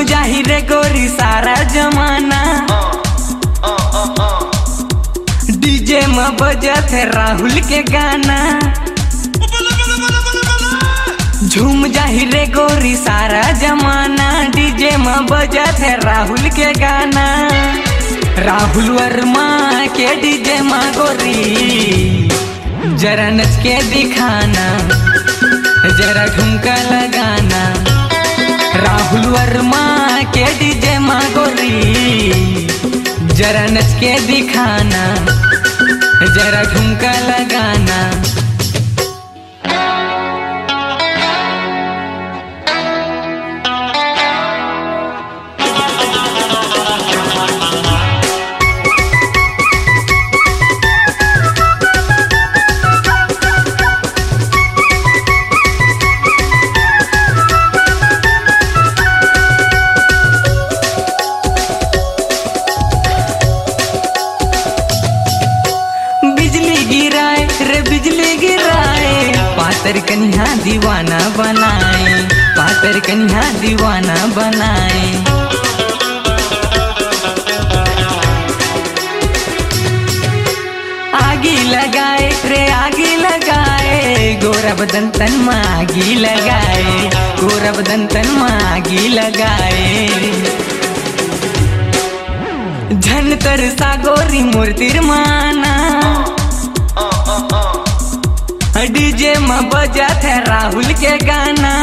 झूम जाही रे गोरी सारा जमाना। डीजे में बजत है राहुल के गाना। झूम जाही रे गोरी सारा जमाना। डीजे में बजत है राहुल के गाना। राहुल वर्मा के डीजे में गोरी जरा नच के दिखाना, जरा ठुमका लगाना। राहुल वर्मा के डीजे में गोरी जरा नच के दिखाना, जरा ठुमका लगाना। बिजली गिराए पातर कन्या दीवाना बनाए, पातर कन्या दीवाना बनाए। आगी लगाए रे आगी लगाए, गोरा बदन तन में आगी लगाए, गोरा बदन तन में आगी लगाए। झन तरसा गोरी मूर्तिर माना। डीजे में बजत है राहुल के गाना।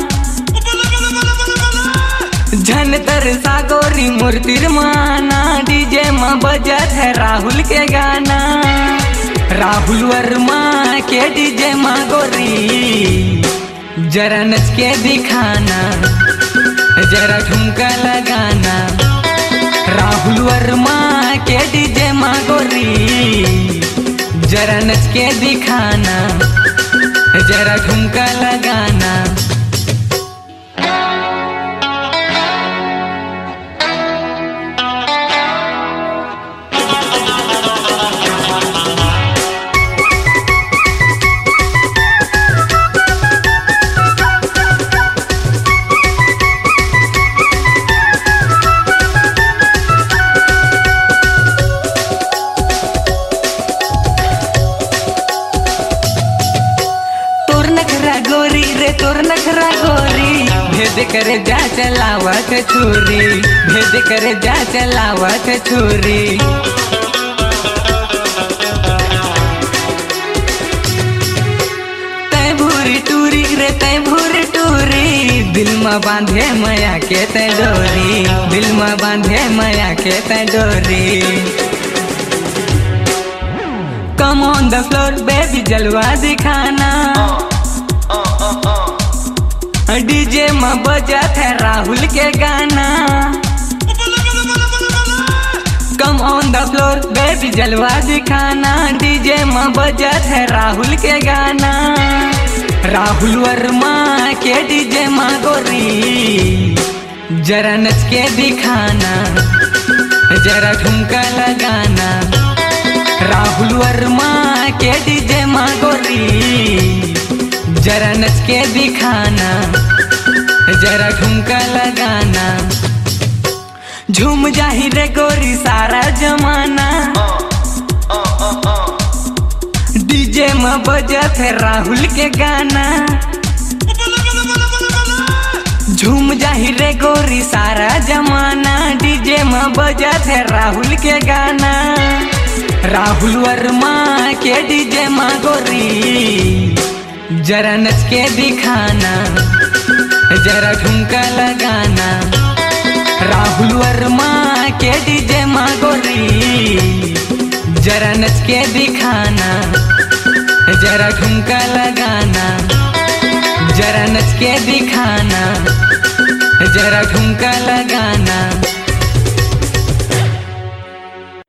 झन तरसा गोरी मूर्तिर माना। डीजे में बजत है राहुल के गाना। राहुल वर्मा के डीजे में गोरी जरा नच के दिखाना, जरा ठुमका लगाना। राहुल वर्मा के डीजे में गोरी जरा नच के दिखाना, जरा ठुमका लगाना। गोरी रे तोर नखरा गोरी, भेद करे जा चलावत छुरी, भेद करे जा चलावत छुरी। तै भूरी टूरी रे तै भूरी टूरी, दिल में बांधे माया के तै डोरी, दिल में बांधे माया के तै डोरी। Come on the floor baby जलवा दिखाना। डीजे में बजत है राहुल के गाना। Come on the floor baby जलवा दिखाना। डीजे में बजत है राहुल के गाना। राहुल वर्मा के डीजे में गोरी जरा नच के दिखाना, जरा ठुमका लगाना। राहुल वर्मा के डीजे में गोरी जरा नच के दिखाना, जरा ठुमका लगाना। झूम जाही रे गोरी सारा जमाना। डीजे में बजत है राहुल के गाना। झूम जाही रे गोरी सारा जमाना। डीजे में बजत है राहुल के गाना। राहुल वर्मा के डीजे में गोरी जरा नच के दिखाना, जरा ठुमका लगाना। राहुल वर्मा के डीजे में गोरी जरा नच के दिखाना, जरा ठुमका लगाना। जरा नच के दिखाना, जरा ठुमका लगाना।